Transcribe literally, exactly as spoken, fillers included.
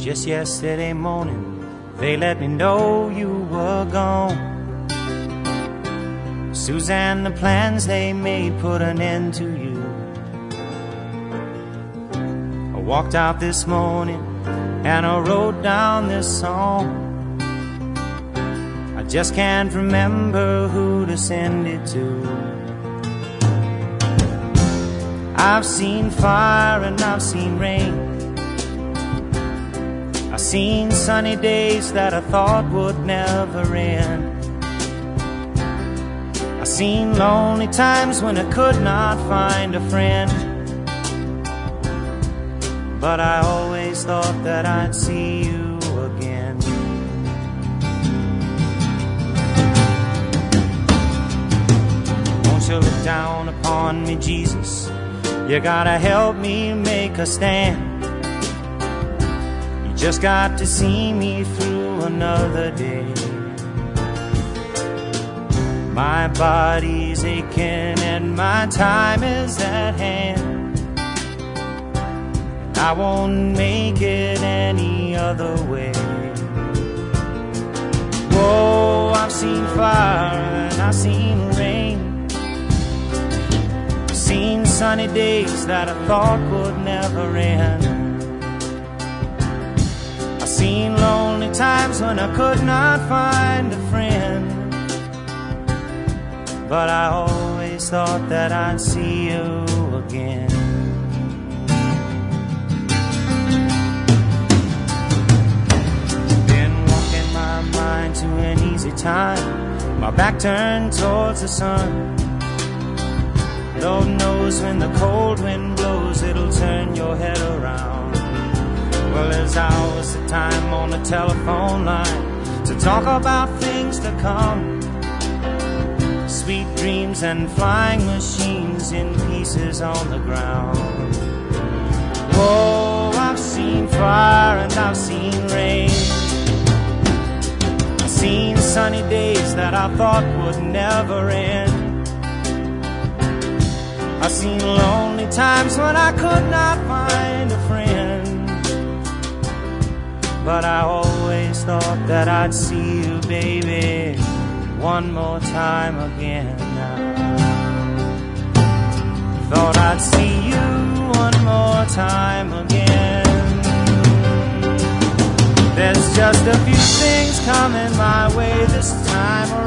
Just yesterday morning, they let me know you were gone. Suzanne, the plans they made put an end to you. I walked out this morning and I wrote down this song. I just can't remember who to send it to. I've seen fire and I've seen rain. I've seen sunny days that I thought would never end. I've seen lonely times when I could not find a friend. But I always thought that I'd see you again. Won't you look down upon me, Jesus? You gotta help me make a stand. You just got to see me through another day. My body's aching and my time is at hand. I won't make it any other way. Whoa, I've seen fire and I've seen rain. I've seen sunny days that I thought would never end. I've seen lonely times when I could not find a friend. But I always thought that I'd see you again. Been walking my mind to an easy time, my back turned towards the sun. Lord knows when the cold wind blows, it'll turn your head around. Well, there's hours of time on the telephone line to talk about things to come. Sweet dreams and flying machines in pieces on the ground. Whoa, I've seen fire and I've seen rain. I've seen sunny days that I thought would never end. I've seen lonely times when I could not find a friend. But I always thought that I'd see you, baby, one more time again now. Thought I'd see you one more time again. There's just a few things coming my way this time around.